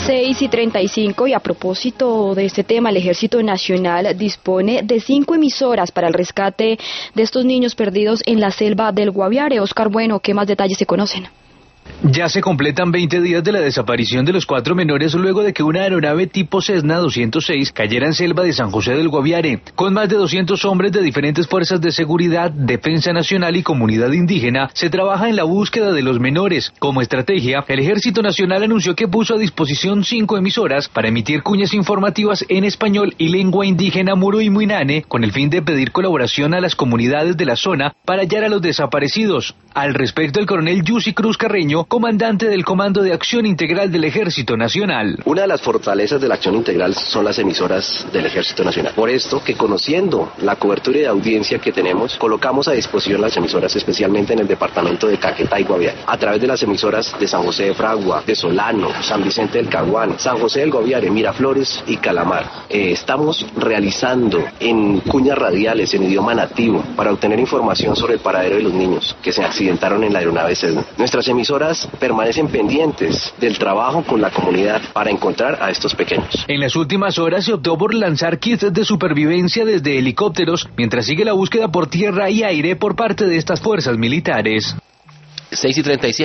6:35, y a propósito de este tema, el Ejército Nacional dispone de 5 emisoras para el rescate de estos niños perdidos en la selva del Guaviare. Oscar Bueno, ¿qué más detalles se conocen? Ya se completan 20 días de la desaparición de los 4 menores luego de que una aeronave tipo Cessna 206 cayera en selva de San José del Guaviare. Con más de 200 hombres de diferentes fuerzas de seguridad, defensa nacional y comunidad indígena, se trabaja en la búsqueda de los menores. Como estrategia, el Ejército Nacional anunció que puso a disposición 5 emisoras para emitir cuñas informativas en español y lengua indígena muro y muinane, con el fin de pedir colaboración a las comunidades de la zona para hallar a los desaparecidos. Al respecto, el coronel Yussi Cruz Carreño, comandante del Comando de Acción Integral del Ejército Nacional. Una de las fortalezas de la acción integral son las emisoras del Ejército Nacional. Por esto, que conociendo la cobertura y de audiencia que tenemos, colocamos a disposición las emisoras, especialmente en el departamento de Caquetá y Guaviare, a través de las emisoras de San José de Fragua, de Solano, San Vicente del Caguán, San José del Guaviare, Miraflores y Calamar. Estamos realizando en cuñas radiales en idioma nativo para obtener información sobre el paradero de los niños que se accidentaron en la aeronave Cessna. Nuestras emisoras permanecen pendientes del trabajo con la comunidad para encontrar a estos pequeños. En las últimas horas se optó por lanzar kits de supervivencia desde helicópteros, mientras sigue la búsqueda por tierra y aire por parte de estas fuerzas militares. 6:37.